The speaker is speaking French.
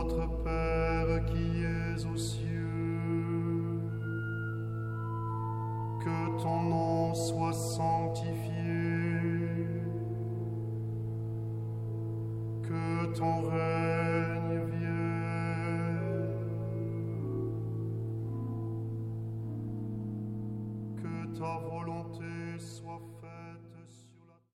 Notre Père qui es aux cieux, que ton nom soit sanctifié, que ton règne vienne, que ta volonté soit faite